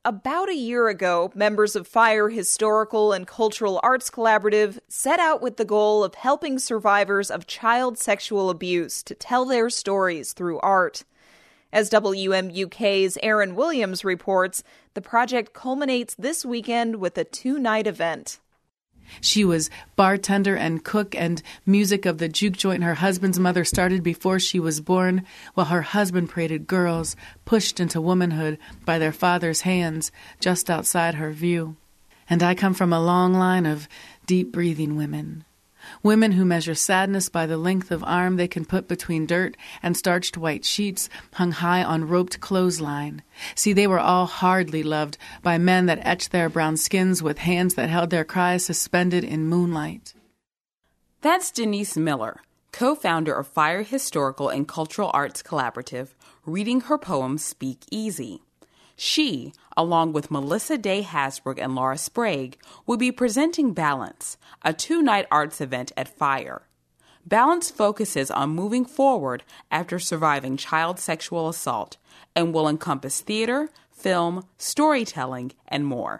About a year ago, members of Fire Historical and Cultural Arts Collaborative set out with the goal of helping survivors of child sexual abuse to tell their stories through art. As WMUK's Aaron Williams reports, the project culminates this weekend with a 2-night event. She was bartender and cook and music of the juke joint her husband's mother started before she was born, while her husband paraded girls pushed into womanhood by their father's hands just outside her view. And I come from a long line of deep-breathing women. Women who measure sadness by the length of arm they can put between dirt and starched white sheets hung high on roped clothesline. See, they were all hardly loved by men that etched their brown skins with hands that held their cries suspended in moonlight. That's Denise Miller, co-founder of Fire Historical and Cultural Arts Collaborative, reading her poem Speak Easy. She, along with Melissa Day Hasbrook and Laura Sprague, will be presenting Balance, a 2-night arts event at Fire. Balance focuses on moving forward after surviving child sexual assault and will encompass theater, film, storytelling, and more.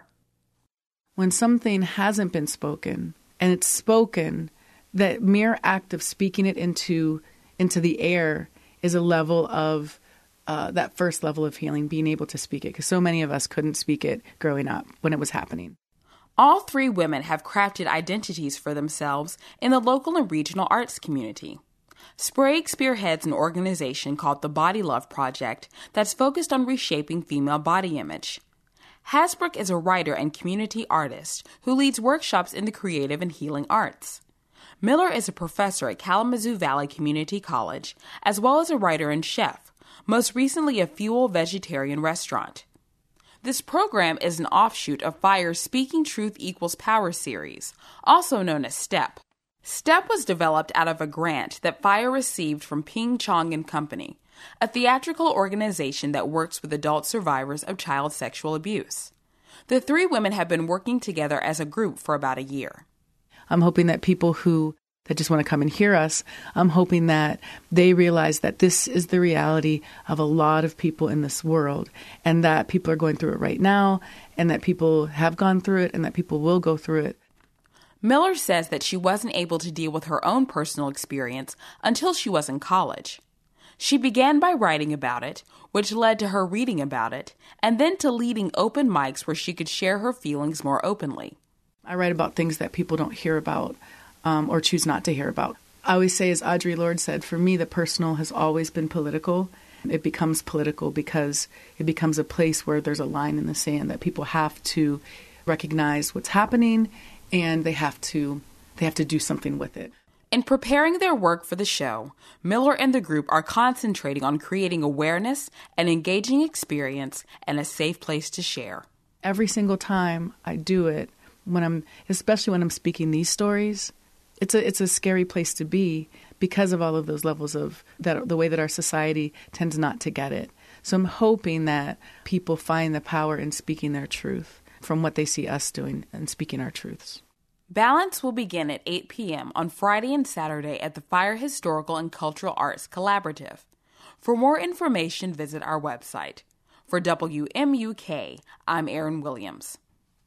When something hasn't been spoken, and it's spoken, that mere act of speaking it into the air is a level of that first level of healing, being able to speak it, because so many of us couldn't speak it growing up when it was happening. All 3 women have crafted identities for themselves in the local and regional arts community. Sprague spearheads an organization called the Body Love Project that's focused on reshaping female body image. Hasbrook is a writer and community artist who leads workshops in the creative and healing arts. Miller is a professor at Kalamazoo Valley Community College, as well as a writer and chef, most recently a Fuel vegetarian restaurant. This program is an offshoot of Fire's Speaking Truth Equals Power series, also known as STEP. STEP was developed out of a grant that Fire received from Ping Chong and Company, a theatrical organization that works with adult survivors of child sexual abuse. The 3 women have been working together as a group for about a year. I'm hoping that people that just want to come and hear us, I'm hoping that they realize that this is the reality of a lot of people in this world, and that people are going through it right now, and that people have gone through it, and that people will go through it. Miller says that she wasn't able to deal with her own personal experience until she was in college. She began by writing about it, which led to her reading about it, and then to leading open mics where she could share her feelings more openly. I write about things that people don't hear about, or choose not to hear about. I always say, as Audre Lorde said, for me, the personal has always been political. It becomes political because it becomes a place where there's a line in the sand that people have to recognize what's happening, and they have to do something with it. In preparing their work for the show, Miller and the group are concentrating on creating awareness, an engaging experience, and a safe place to share. Every single time I do it, especially when I'm speaking these stories, it's a scary place to be because of all of those levels of that, the way that our society tends not to get it. So I'm hoping that people find the power in speaking their truth from what they see us doing and speaking our truths. Balance will begin at 8 p.m. on Friday and Saturday at the Fire Historical and Cultural Arts Collaborative. For more information, visit our website. For WMUK, I'm Aaron Williams.